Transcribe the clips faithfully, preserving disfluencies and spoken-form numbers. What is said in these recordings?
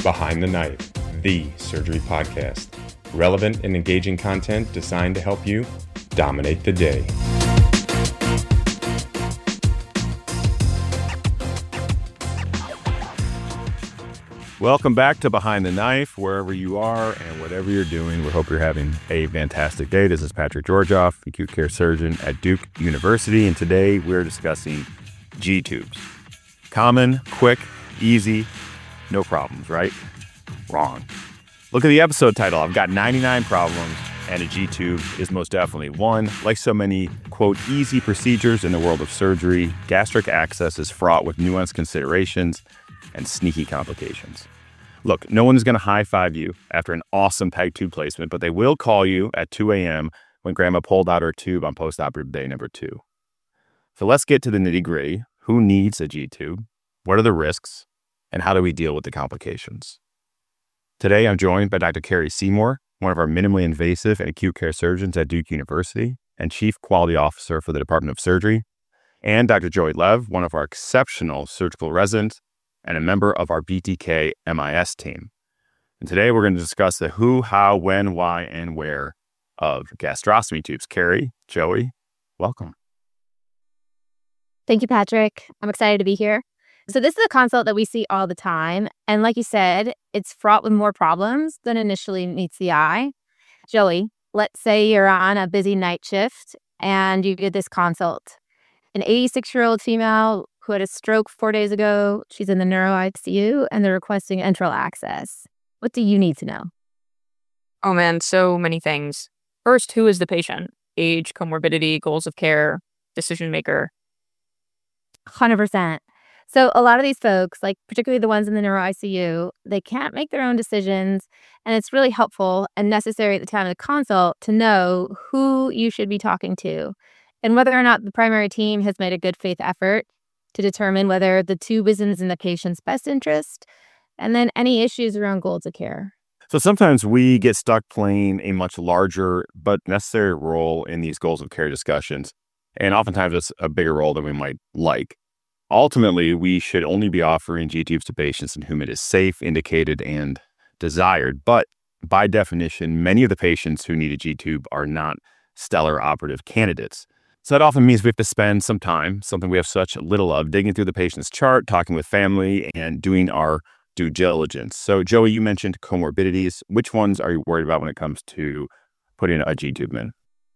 Behind the Knife, the surgery podcast. Relevant and engaging content designed to help you dominate the day. Welcome back to Behind the Knife, wherever you are and whatever you're doing. We hope you're having a fantastic day. This is Patrick Georgioff, acute care surgeon at Duke University, and today we're discussing G-tubes. Common, quick, easy, no problems, right? Wrong. Look at the episode title. I've got ninety-nine problems, and a G-tube is most definitely one. Like so many, quote, easy procedures in the world of surgery, gastric access is fraught with nuanced considerations and sneaky complications. Look, no one's going to high-five you after an awesome PEG tube placement, but they will call you at two a.m. when grandma pulled out her tube on post-operative day number two. So let's get to the nitty-gritty. Who needs a G-tube? What are the risks? And how do we deal with the complications? Today, I'm joined by Doctor Carrie Seymour, one of our minimally invasive and acute care surgeons at Duke University and Chief Quality Officer for the Department of Surgery, and Doctor Joey Lev, one of our exceptional surgical residents and a member of our B T K M I S team. And today we're going to discuss the who, how, when, why, and where of gastrostomy tubes. Carrie, Joey, welcome. Thank you, Patrick. I'm excited to be here. So this is a consult that we see all the time. And like you said, it's fraught with more problems than initially meets the eye. Joey, let's say you're on a busy night shift and you get this consult. An eighty-six-year-old female who had a stroke four days ago. She's in the neuro I C U and they're requesting enteral access. What do you need to know? Oh man, so many things. First, who is the patient? Age, comorbidity, goals of care, decision maker. one hundred percent. So a lot of these folks, like particularly the ones in the neuro I C U, they can't make their own decisions. And it's really helpful and necessary at the time of the consult to know who you should be talking to and whether or not the primary team has made a good faith effort to determine whether the tube is in the patient's best interest, and then any issues around goals of care. So sometimes we get stuck playing a much larger but necessary role in these goals of care discussions, and oftentimes it's a bigger role than we might like. Ultimately, we should only be offering G-tubes to patients in whom it is safe, indicated, and desired, but by definition, many of the patients who need a G-tube are not stellar operative candidates. So that often means we have to spend some time, something we have such little of, digging through the patient's chart, talking with family, and doing our due diligence. So, Joey, you mentioned comorbidities. Which ones are you worried about when it comes to putting a G-tube in?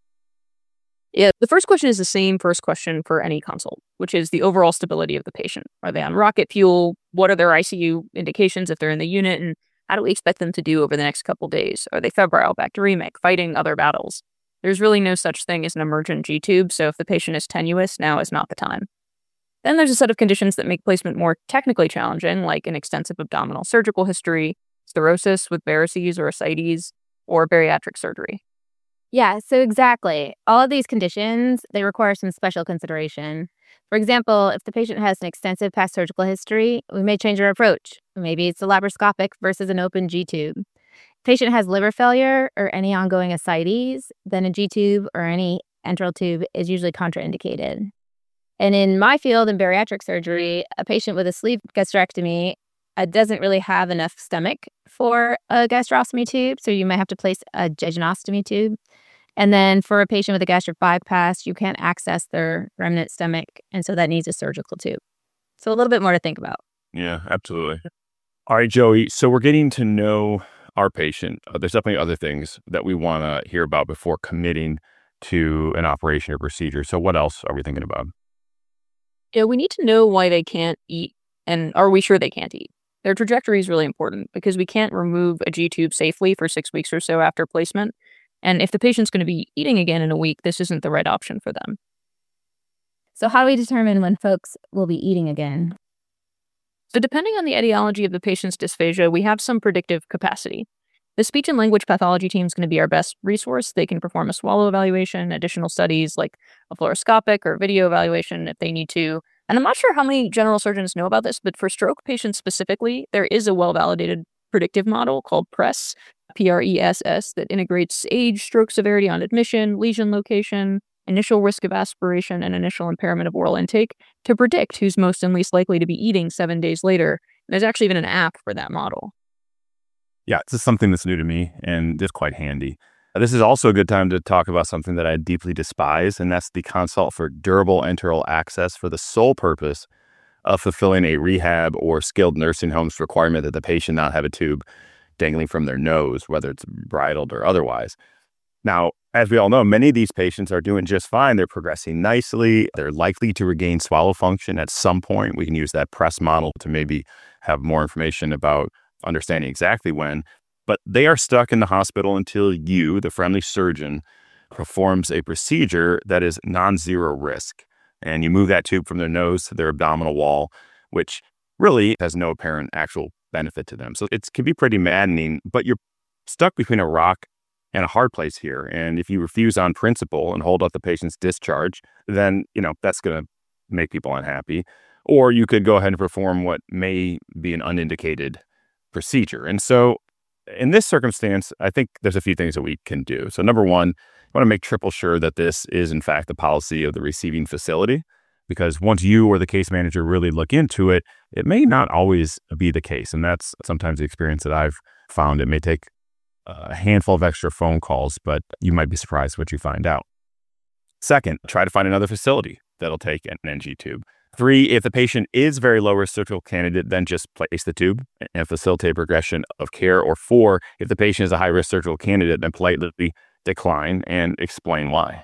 Yeah, the first question is the same first question for any consult, which is the overall stability of the patient. Are they on rocket fuel? What are their I C U indications if they're in the unit? And how do we expect them to do over the next couple days? Are they febrile, bacteremic, fighting other battles? There's really no such thing as an emergent G-tube, so if the patient is tenuous, now is not the time. Then there's a set of conditions that make placement more technically challenging, like an extensive abdominal surgical history, stenosis with varices or ascites, or bariatric surgery. Yeah, so exactly. All of these conditions, they require some special consideration. For example, if the patient has an extensive past surgical history, we may change our approach. Maybe it's a laparoscopic versus an open G-tube. Patient has liver failure or any ongoing ascites, then a G-tube or any enteral tube is usually contraindicated. And in my field, in bariatric surgery, a patient with a sleeve gastrectomy uh, doesn't really have enough stomach for a gastrostomy tube, so you might have to place a jejunostomy tube. And then for a patient with a gastric bypass, you can't access their remnant stomach, and so that needs a surgical tube. So a little bit more to think about. Yeah, absolutely. All right, Joey, so we're getting to know our patient. Uh, there's definitely other things that we want to hear about before committing to an operation or procedure. So what else are we thinking about? Yeah, we need to know why they can't eat, and are we sure they can't eat? Their trajectory is really important because we can't remove a G-tube safely for six weeks or so after placement. And if the patient's going to be eating again in a week, this isn't the right option for them. So how do we determine when folks will be eating again? So depending on the etiology of the patient's dysphagia, we have some predictive capacity. The speech and language pathology team is going to be our best resource. They can perform a swallow evaluation, additional studies like a fluoroscopic or video evaluation if they need to. And I'm not sure how many general surgeons know about this, but for stroke patients specifically, there is a well-validated predictive model called PRESS, P R E S S, that integrates age, stroke severity on admission, lesion location, initial risk of aspiration, and initial impairment of oral intake to predict who's most and least likely to be eating seven days later. And there's actually even an app for that model. Yeah, this is something that's new to me and is quite handy. This is also a good time to talk about something that I deeply despise, and that's the consult for durable enteral access for the sole purpose of fulfilling a rehab or skilled nursing home's requirement that the patient not have a tube dangling from their nose, whether it's bridled or otherwise. Now, as we all know, many of these patients are doing just fine. They're progressing nicely. They're likely to regain swallow function at some point. We can use that PRESS model to maybe have more information about understanding exactly when. But they are stuck in the hospital until you, the friendly surgeon, performs a procedure that is non-zero risk. And you move that tube from their nose to their abdominal wall, which really has no apparent actual benefit to them. So it can be pretty maddening, but you're stuck between a rock and a hard place here. And if you refuse on principle and hold up the patient's discharge, then, you know, that's going to make people unhappy. Or you could go ahead and perform what may be an unindicated procedure. And so in this circumstance, I think there's a few things that we can do. So number one, I want to make triple sure that this is in fact the policy of the receiving facility, because once you or the case manager really look into it, it may not always be the case. And that's sometimes the experience that I've found. It may take a handful of extra phone calls, but you might be surprised what you find out. Second, try to find another facility that'll take an N G tube. Three, if the patient is very low risk surgical candidate, then just place the tube and facilitate progression of care. Or four, if the patient is a high risk surgical candidate, then politely decline and explain why.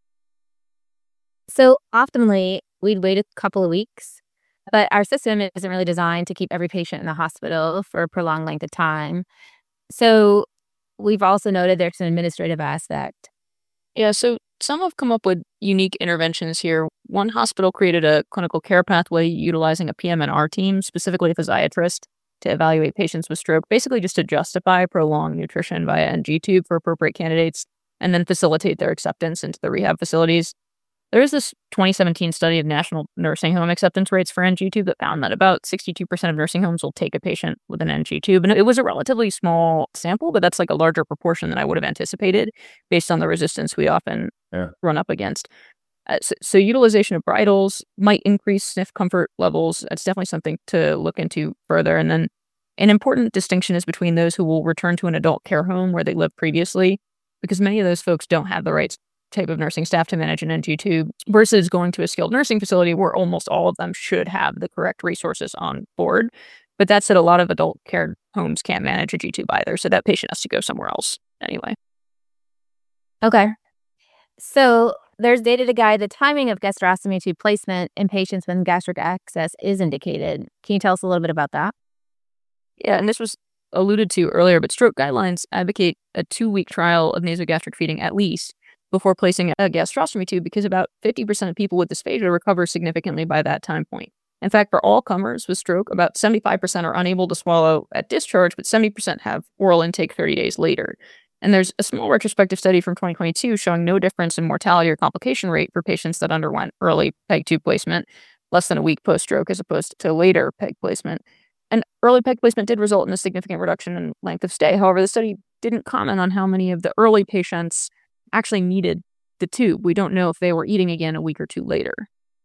So optimally, we'd wait a couple of weeks, but our system isn't really designed to keep every patient in the hospital for a prolonged length of time. So we've also noted there's an administrative aspect. Yeah, so some have come up with unique interventions here. One hospital created a clinical care pathway utilizing a P M and R team, specifically a physiatrist, to evaluate patients with stroke, basically just to justify prolonged nutrition via N G tube for appropriate candidates and then facilitate their acceptance into the rehab facilities. There is this twenty seventeen study of national nursing home acceptance rates for N G tube that found that about sixty-two percent of nursing homes will take a patient with an N G tube. And it was a relatively small sample, but that's like a larger proportion than I would have anticipated based on the resistance we often yeah. run up against. Uh, so, so utilization of bridles might increase sniff comfort levels. That's definitely something to look into further. And then an important distinction is between those who will return to an adult care home where they lived previously, because many of those folks don't have the right type of nursing staff to manage an N G tube, versus going to a skilled nursing facility where almost all of them should have the correct resources on board. But that said, a lot of adult care homes can't manage a G tube either, so that patient has to go somewhere else anyway. Okay. So there's data to guide the timing of gastrostomy tube placement in patients when gastric access is indicated. Can you tell us a little bit about that? Yeah, and this was alluded to earlier, but stroke guidelines advocate a two-week trial of nasogastric feeding at least before placing a gastrostomy tube, because about fifty percent of people with dysphagia recover significantly by that time point. In fact, for all comers with stroke, about seventy-five percent are unable to swallow at discharge, but seventy percent have oral intake thirty days later. And there's a small retrospective study from twenty twenty-two showing no difference in mortality or complication rate for patients that underwent early PEG tube placement, less than a week post-stroke as opposed to later PEG placement. And early PEG placement did result in a significant reduction in length of stay. However, the study didn't comment on how many of the early patients actually needed the tube. We don't know if they were eating again a week or two later.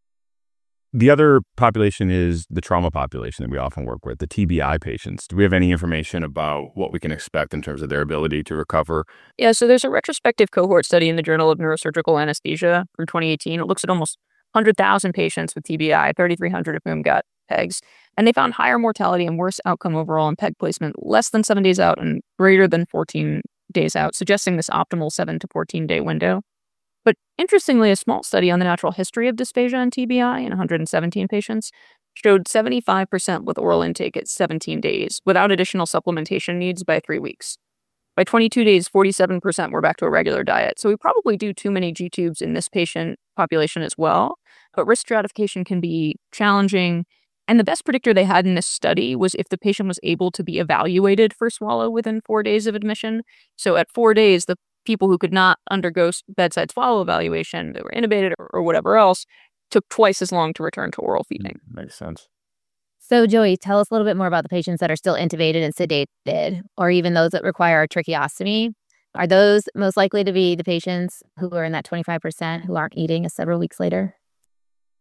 The other population is the trauma population that we often work with, the T B I patients. Do we have any information about what we can expect in terms of their ability to recover? Yeah, so there's a retrospective cohort study in the Journal of Neurosurgical Anesthesia from twenty eighteen. It looks at almost one hundred thousand patients with T B I, thirty-three hundred of whom got PEGs. And they found higher mortality and worse outcome overall in PEG placement, less than seven days out and greater than fourteen days out, suggesting this optimal seven to fourteen day window. But interestingly, a small study on the natural history of dysphagia and T B I in one hundred seventeen patients showed seventy-five percent with oral intake at seventeen days without additional supplementation needs by three weeks. By twenty-two days, forty-seven percent were back to a regular diet. So we probably do too many G tubes in this patient population as well. But risk stratification can be challenging. And the best predictor they had in this study was if the patient was able to be evaluated for swallow within four days of admission. So at four days, the people who could not undergo bedside swallow evaluation, that were intubated or, or whatever else, took twice as long to return to oral feeding. Mm, makes sense. So, Joey, tell us a little bit more about the patients that are still intubated and sedated, or even those that require a tracheostomy. Are those most likely to be the patients who are in that twenty-five percent who aren't eating several weeks later?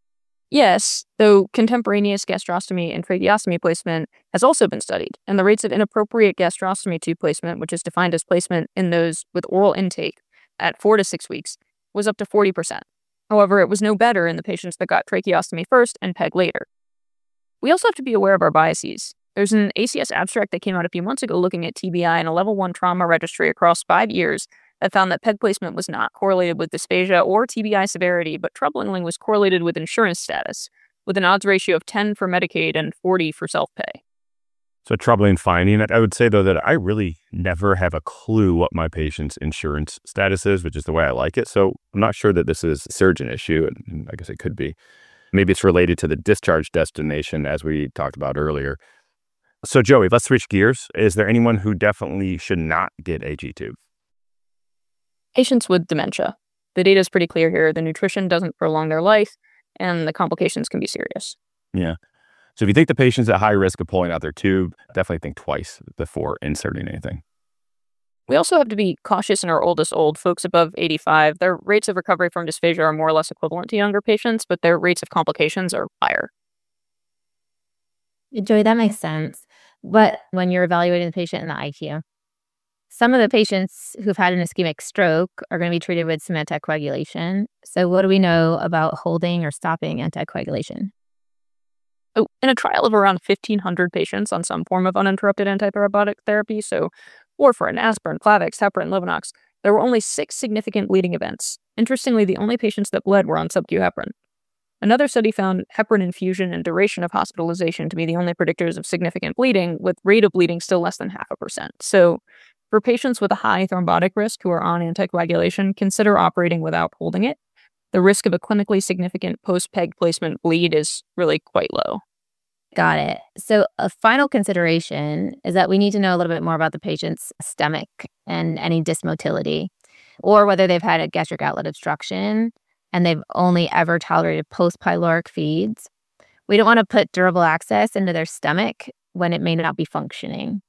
Yes, though contemporaneous gastrostomy and tracheostomy placement has also been studied, and the rates of inappropriate gastrostomy tube placement, which is defined as placement in those with oral intake at four to six weeks, was up to forty percent. However, it was no better in the patients that got tracheostomy first and PEG later. We also have to be aware of our biases. There's an A C S abstract that came out a few months ago looking at T B I in a level one trauma registry across five years that found that PEG placement was not correlated with dysphagia or T B I severity, but troublingly was correlated with insurance status, with an odds ratio of ten for Medicaid and forty for self-pay. So troubling finding. I would say, though, that I really never have a clue what my patient's insurance status is, which is the way I like it. So I'm not sure that this is a surgeon issue, and I guess it could be. Maybe it's related to the discharge destination, as we talked about earlier. So Joey, let's switch gears. Is there anyone who definitely should not get a G-tube? Patients with dementia. The data is pretty clear here. The nutrition doesn't prolong their life, and the complications can be serious. Yeah. So if you think the patient's at high risk of pulling out their tube, definitely think twice before inserting anything. We also have to be cautious in our oldest old, folks above eighty-five. Their rates of recovery from dysphagia are more or less equivalent to younger patients, but their rates of complications are higher. Joey, that makes sense. But when you're evaluating the patient in the I C U, some of the patients who've had an ischemic stroke are going to be treated with some anticoagulation. So what do we know about holding or stopping anticoagulation? Oh, in a trial of around fifteen hundred patients on some form of uninterrupted antithrombotic therapy, so warfarin, aspirin, Plavix, heparin, Lovenox, there were only six significant bleeding events. Interestingly, the only patients that bled were on sub-Q heparin. Another study found heparin infusion and duration of hospitalization to be the only predictors of significant bleeding, with rate of bleeding still less than half a percent. So for patients with a high thrombotic risk who are on anticoagulation, consider operating without holding it. The risk of a clinically significant post-PEG placement bleed is really quite low. Got it. So a final consideration is that we need to know a little bit more about the patient's stomach and any dysmotility, or whether they've had a gastric outlet obstruction and they've only ever tolerated post-pyloric feeds. We don't want to put durable access into their stomach when it may not be functioning.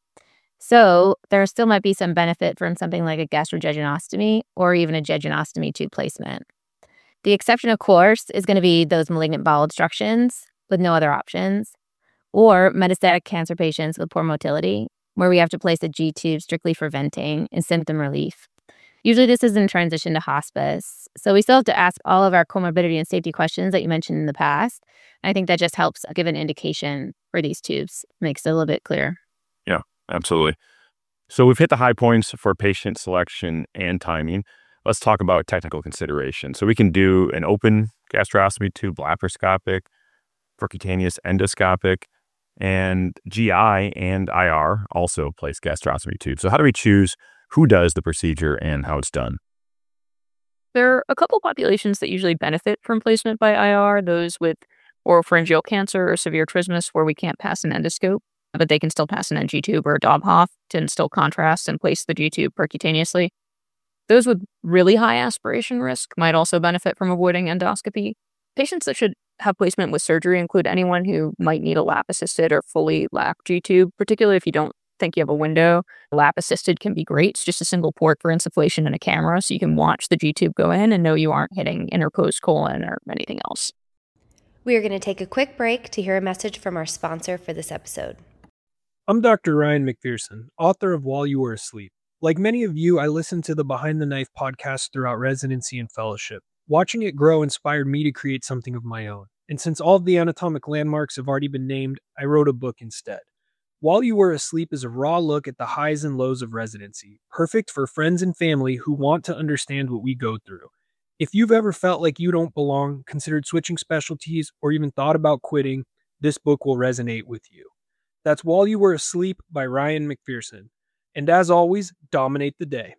So there still might be some benefit from something like a gastrojejunostomy or even a jejunostomy tube placement. The exception, of course, is going to be those malignant bowel obstructions with no other options, or metastatic cancer patients with poor motility, where we have to place a G-tube strictly for venting and symptom relief. Usually this is in transition to hospice, so we still have to ask all of our comorbidity and safety questions that you mentioned in the past. And I think that just helps give an indication for these tubes, makes it a little bit clearer. Yeah, absolutely. So we've hit the high points for patient selection and timing. Let's talk about technical consideration. So we can do an open gastrostomy tube, laparoscopic, percutaneous endoscopic, and G I and I R also place gastrostomy tubes. So how do we choose who does the procedure and how it's done? There are a couple populations that usually benefit from placement by I R, those with oropharyngeal cancer or severe trismus where we can't pass an endoscope, but they can still pass an N G tube or a Dobhoff to instill contrast and place the G tube percutaneously. Those with really high aspiration risk might also benefit from avoiding endoscopy. Patients that should have placement with surgery include anyone who might need a lap-assisted or fully lap G-tube, particularly if you don't think you have a window. Lap-assisted can be great. It's just a single port for insufflation and a camera, so you can watch the G-tube go in and know you aren't hitting interposed colon or anything else. We are going to take a quick break to hear a message from our sponsor for this episode. I'm Doctor Ryan McPherson, author of While You Were Asleep. Like many of you, I listened to the Behind the Knife podcast throughout residency and fellowship. Watching it grow inspired me to create something of my own. And since all of the anatomic landmarks have already been named, I wrote a book instead. While You Were Asleep is a raw look at the highs and lows of residency, perfect for friends and family who want to understand what we go through. If you've ever felt like you don't belong, considered switching specialties, or even thought about quitting, this book will resonate with you. That's While You Were Asleep by Ryan McPherson. And as always, dominate the day.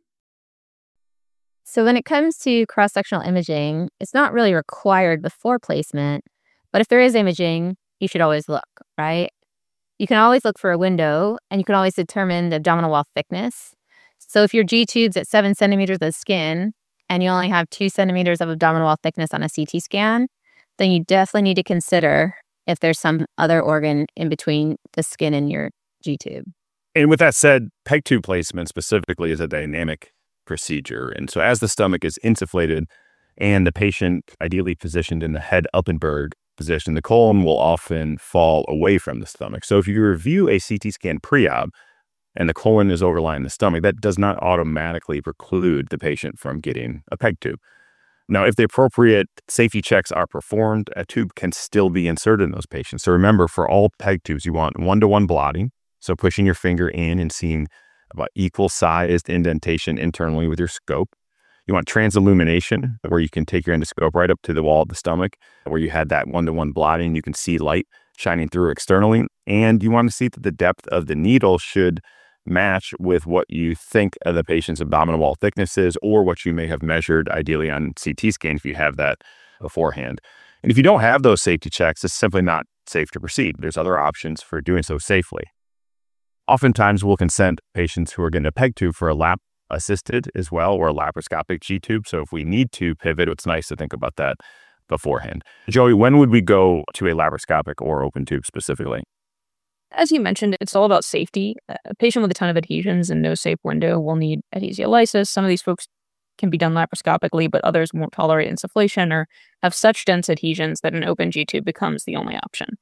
So when it comes to cross-sectional imaging, it's not really required before placement, but if there is imaging, you should always look, right? You can always look for a window, and you can always determine the abdominal wall thickness. So if your G-tube's at seven centimeters of skin, and you only have two centimeters of abdominal wall thickness on a C T scan, then you definitely need to consider if there's some other organ in between the skin and your G-tube. And with that said, PEG tube placement specifically is a dynamic procedure. And so as the stomach is insufflated and the patient ideally positioned in the head Uppenberg position, the colon will often fall away from the stomach. So if you review a C T scan pre-op and the colon is overlying the stomach, that does not automatically preclude the patient from getting a PEG tube. Now, if the appropriate safety checks are performed, a tube can still be inserted in those patients. So remember, for all PEG tubes, you want one-to-one blotting, so pushing your finger in and seeing about equal-sized indentation internally with your scope. You want transillumination, where you can take your endoscope right up to the wall of the stomach, where you had that one-to-one blotting, you can see light shining through externally. And you want to see that the depth of the needle should match with what you think of the patient's abdominal wall thickness is, or what you may have measured ideally on C T scan if you have that beforehand. And if you don't have those safety checks, it's simply not safe to proceed. There's other options for doing so safely. Oftentimes, we'll consent patients who are getting a PEG tube for a lap assisted as well, or a laparoscopic G tube. So if we need to pivot, it's nice to think about that beforehand. Joey, when would we go to a laparoscopic or open tube specifically? As you mentioned, it's all about safety. A patient with a ton of adhesions and no safe window will need adhesiolysis. Some of these folks can be done laparoscopically, but others won't tolerate insufflation or have such dense adhesions that an open G tube becomes the only option.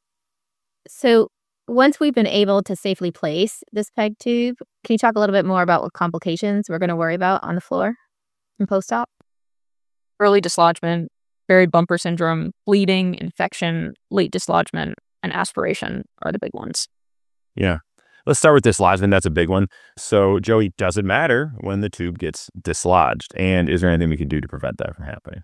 So once we've been able to safely place this PEG tube, can you talk a little bit more about what complications we're going to worry about on the floor in post-op? Early dislodgement, buried bumper syndrome, bleeding, infection, late dislodgement, and aspiration are the big ones. Yeah. Let's start with dislodgement. That's a big one. So, Joey, does it matter when the tube gets dislodged? And is there anything we can do to prevent that from happening?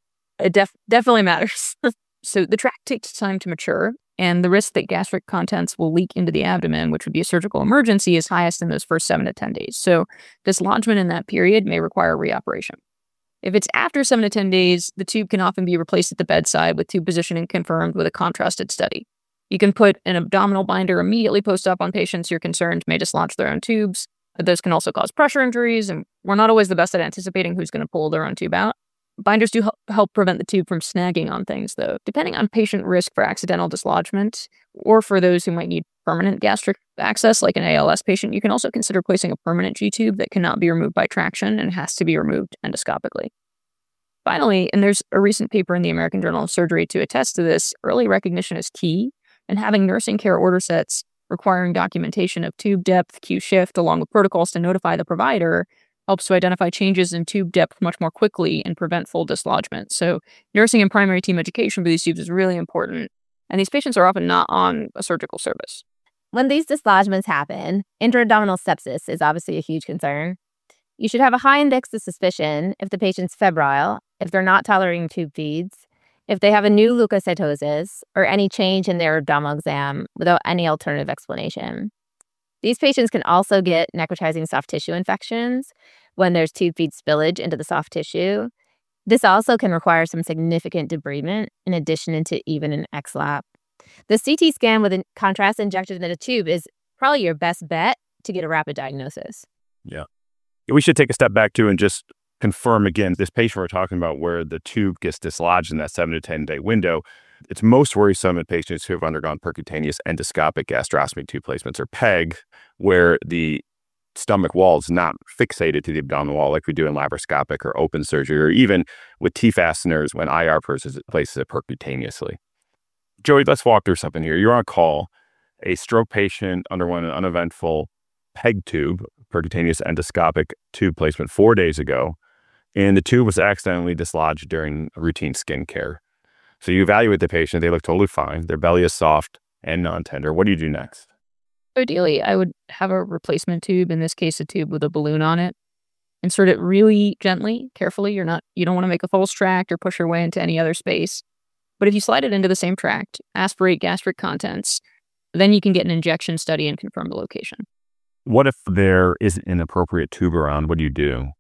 It def- definitely matters. So the tract takes time to mature, and the risk that gastric contents will leak into the abdomen, which would be a surgical emergency, is highest in those first seven to ten days. So dislodgement in that period may require reoperation. If it's after seven to ten days, the tube can often be replaced at the bedside with tube positioning confirmed with a contrasted study. You can put an abdominal binder immediately post-op on patients you're concerned may dislodge their own tubes. But those can also cause pressure injuries, and we're not always the best at anticipating who's going to pull their own tube out. Binders do help prevent the tube from snagging on things, though. Depending on patient risk for accidental dislodgement, or for those who might need permanent gastric access, like an A L S patient, you can also consider placing a permanent G tube that cannot be removed by traction and has to be removed endoscopically. Finally, and there's a recent paper in the American Journal of Surgery to attest to this, early recognition is key, and having nursing care order sets requiring documentation of tube depth, Q shift, along with protocols to notify the provider helps to identify changes in tube depth much more quickly and prevent full dislodgement. So nursing and primary team education for these tubes is really important, and these patients are often not on a surgical service. When these dislodgements happen, intra-abdominal sepsis is obviously a huge concern. You should have a high index of suspicion if the patient's febrile, if they're not tolerating tube feeds, if they have a new leukocytosis, or any change in their abdominal exam without any alternative explanation. These patients can also get necrotizing soft tissue infections when there's tube feed spillage into the soft tissue. This also can require some significant debridement in addition to even an X lap. The C T scan with a contrast injected in a tube is probably your best bet to get a rapid diagnosis. Yeah. We should take a step back too and just confirm again, this patient we're talking about where the tube gets dislodged in that seven to ten day window, it's most worrisome in patients who have undergone percutaneous endoscopic gastrostomy tube placements, or PEG, where the stomach wall is not fixated to the abdominal wall like we do in laparoscopic or open surgery, or even with T-fasteners when I R places it percutaneously. Joey, let's walk through something here. You're on call. A stroke patient underwent an uneventful PEG tube, percutaneous endoscopic tube placement, four days ago, and the tube was accidentally dislodged during routine skin care. So you evaluate the patient, they look totally fine, their belly is soft and non-tender. What do you do next? Ideally, I would have a replacement tube, in this case a tube with a balloon on it. Insert it really gently, carefully. You're not, you don't want to make a false tract or push your way into any other space. But if you slide it into the same tract, aspirate gastric contents, then you can get an injection study and confirm the location. What if there isn't an appropriate tube around? What do you do?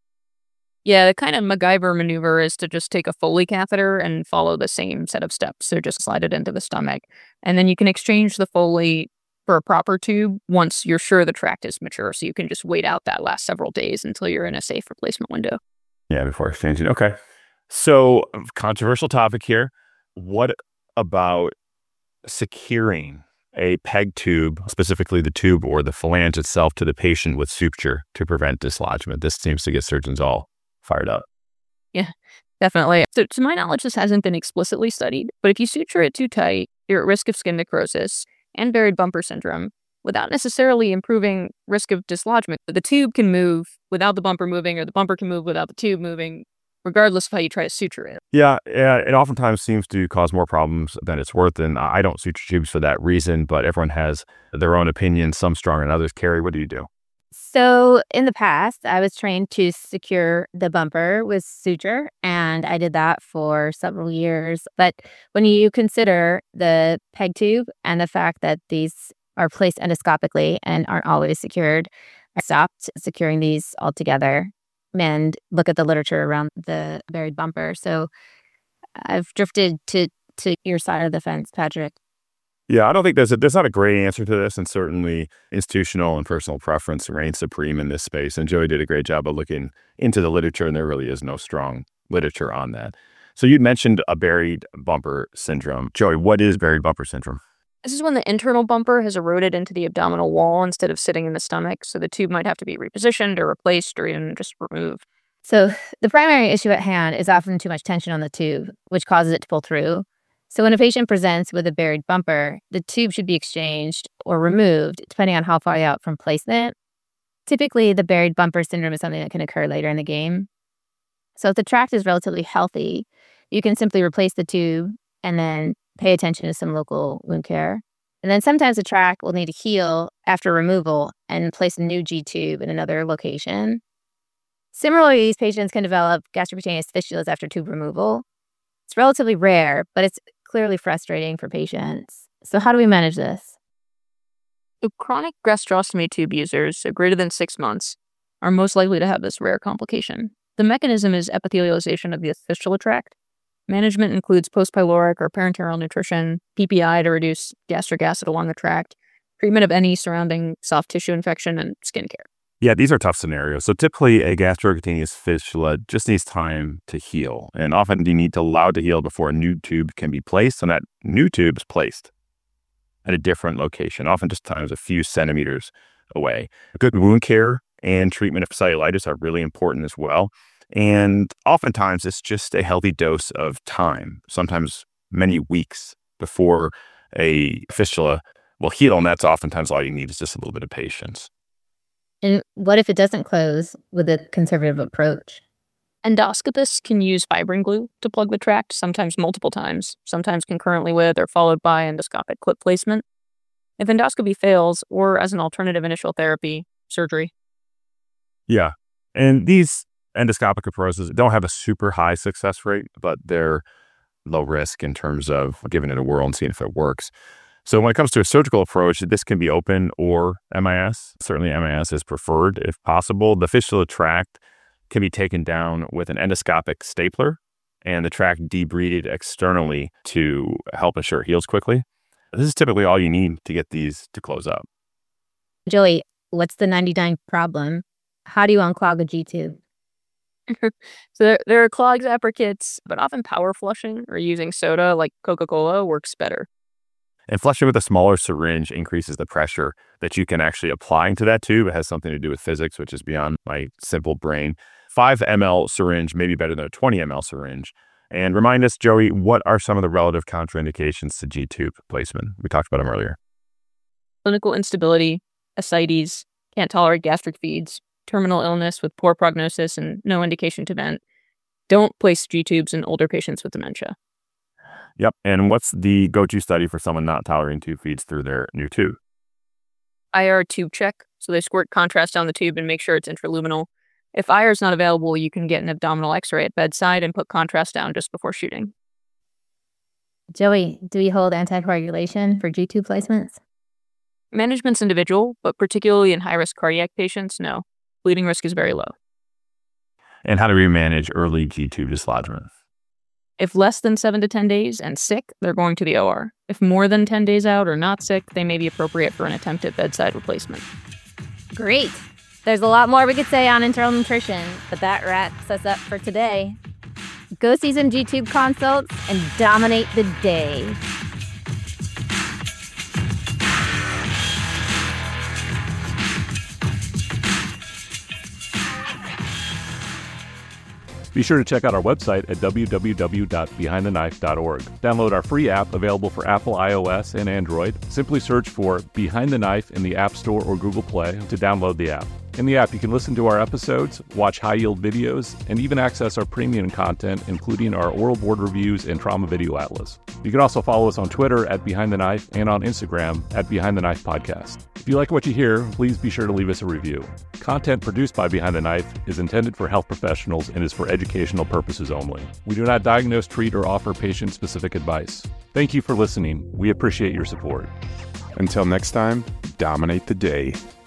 Yeah, the kind of MacGyver maneuver is to just take a Foley catheter and follow the same set of steps. So just slide it into the stomach. And then you can exchange the Foley for a proper tube once you're sure the tract is mature. So you can just wait out that last several days until you're in a safe replacement window. Yeah, before exchanging. Okay. So, controversial topic here. What about securing a PEG tube, specifically the tube or the phalange itself, to the patient with suture to prevent dislodgement? This seems to get surgeons all fired up. Yeah. Definitely. So to my knowledge, this hasn't been explicitly studied, but if you suture it too tight, you're at risk of skin necrosis and buried bumper syndrome without necessarily improving risk of dislodgement. The tube can move without the bumper moving, or the bumper can move without the tube moving, regardless of how you try to suture it. Yeah, yeah, it oftentimes seems to cause more problems than it's worth, and I don't suture tubes for that reason, but everyone has their own opinions, some stronger than others. Carrie, what do you do? So in the past, I was trained to secure the bumper with suture, and I did that for several years. But when you consider the peg tube and the fact that these are placed endoscopically and aren't always secured, I stopped securing these altogether and look at the literature around the buried bumper. So I've drifted to, to your side of the fence, Patrick. Yeah, I don't think there's a, there's not a great answer to this, and certainly institutional and personal preference reigns supreme in this space. And Joey did a great job of looking into the literature, and there really is no strong literature on that. So you mentioned a buried bumper syndrome. Joey, what is buried bumper syndrome? This is when the internal bumper has eroded into the abdominal wall instead of sitting in the stomach, so the tube might have to be repositioned or replaced or even just removed. So the primary issue at hand is often too much tension on the tube, which causes it to pull through. So when a patient presents with a buried bumper, the tube should be exchanged or removed, depending on how far out from placement. Typically, the buried bumper syndrome is something that can occur later in the game. So if the tract is relatively healthy, you can simply replace the tube and then pay attention to some local wound care. And then sometimes the tract will need to heal after removal and place a new G tube in another location. Similarly, these patients can develop gastrocutaneous fistulas after tube removal. It's relatively rare, but it's clearly frustrating for patients. So how do we manage this? So chronic gastrostomy tube users, so greater than six months, are most likely to have this rare complication. The mechanism is epithelialization of the fistula tract. Management includes post-pyloric or parenteral nutrition, P P I to reduce gastric acid along the tract, treatment of any surrounding soft tissue infection, and skin care. Yeah, these are tough scenarios. So typically a gastrocutaneous fistula just needs time to heal. And often you need to allow it to heal before a new tube can be placed. And that new tube is placed at a different location, often just times a few centimeters away. Good wound care and treatment of cellulitis are really important as well. And oftentimes it's just a healthy dose of time, sometimes many weeks before a fistula will heal. And that's oftentimes all you need is just a little bit of patience. And what if it doesn't close with a conservative approach? Endoscopists can use fibrin glue to plug the tract, sometimes multiple times, sometimes concurrently with or followed by endoscopic clip placement. If endoscopy fails, or as an alternative initial therapy, surgery. Yeah. And these endoscopic approaches don't have a super high success rate, but they're low risk in terms of giving it a whirl and seeing if it works. So when it comes to a surgical approach, this can be open or M I S. Certainly M I S is preferred if possible. The fistula tract can be taken down with an endoscopic stapler and the tract debrided externally to help ensure it heals quickly. This is typically all you need to get these to close up. Joey, what's the ninety-nine problem? How do you unclog a G tube? So there, there are clog zapper kits, but often power flushing or using soda like Coca-Cola works better. And flushing with a smaller syringe increases the pressure that you can actually apply into that tube. It has something to do with physics, which is beyond my simple brain. five milliliter syringe may be better than a twenty milliliter syringe. And remind us, Joey, what are some of the relative contraindications to G tube placement? We talked about them earlier. Clinical instability, ascites, can't tolerate gastric feeds, terminal illness with poor prognosis and no indication to vent. Don't place G tubes in older patients with dementia. Yep. And what's the go-to study for someone not tolerating tube feeds through their new tube? I R tube check. So they squirt contrast down the tube and make sure it's intraluminal. If I R is not available, you can get an abdominal x-ray at bedside and put contrast down just before shooting. Joey, do we hold anticoagulation for G tube placements? Management's individual, but particularly in high-risk cardiac patients, no. Bleeding risk is very low. And how do we manage early G tube dislodgement? If less than seven to ten days and sick, they're going to the O R. If more than ten days out or not sick, they may be appropriate for an attempt at bedside replacement. Great. There's a lot more we could say on enteral nutrition, but that wraps us up for today. Go see some G tube consults and dominate the day. Be Be sure to check out our website at w w w dot behind the knife dot org. Download our free app available for Apple iOS and Android. Simply search for Behind the Knife in the App Store or Google Play to download the app. In the app, you can listen to our episodes, watch high-yield videos, and even access our premium content, including our oral board reviews and trauma video atlas. You can also follow us on Twitter at Behind the Knife and on Instagram at Behind the Knife Podcast. If you like what you hear, please be sure to leave us a review. Content produced by Behind the Knife is intended for health professionals and is for educational purposes only. We do not diagnose, treat, or offer patient-specific advice. Thank you for listening. We appreciate your support. Until next time, dominate the day.